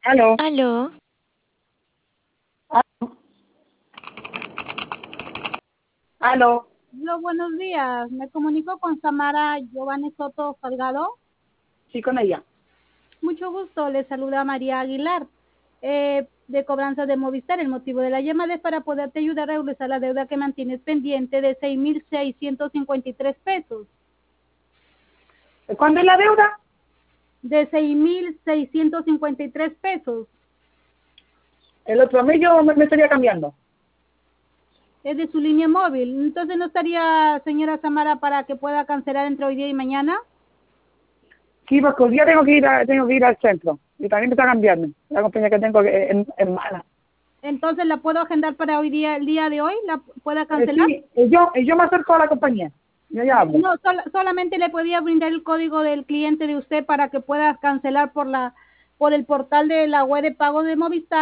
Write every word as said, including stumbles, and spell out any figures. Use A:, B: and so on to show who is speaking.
A: Aló,
B: Aló,
A: aló,
C: Hola, buenos días. Me comunico con Samara Giovanni Soto Salgado.
A: sí, con ella.
C: Mucho gusto. Le saluda María Aguilar, eh, de cobranza de Movistar. El motivo de la llamada es para poderte ayudar a regresar la deuda que mantienes pendiente de seis mil seiscientos cincuenta y tres pesos.
A: ¿Cuándo es la deuda?
C: De seis mil seiscientos cincuenta y tres pesos.
A: El otro mes yo me, me estaría cambiando.
C: Es de su línea móvil. Entonces, ¿no estaría, señora Samara, para que pueda cancelar entre hoy día y mañana?
A: Sí, porque hoy día tengo que ir, a- tengo que ir al centro. Y también me está cambiando. La compañía que tengo es, es- es mala.
C: Entonces, ¿la puedo agendar para hoy día, el día de hoy? ¿La pueda
A: Eh,
C: cancelar?
A: sí, eh, yo, eh, yo me acerco a la compañía. Yo ya hablo.
C: No, sol- solamente le podía brindar el código del cliente de usted para que pueda cancelar por la por el portal de la web de pago de Movistar.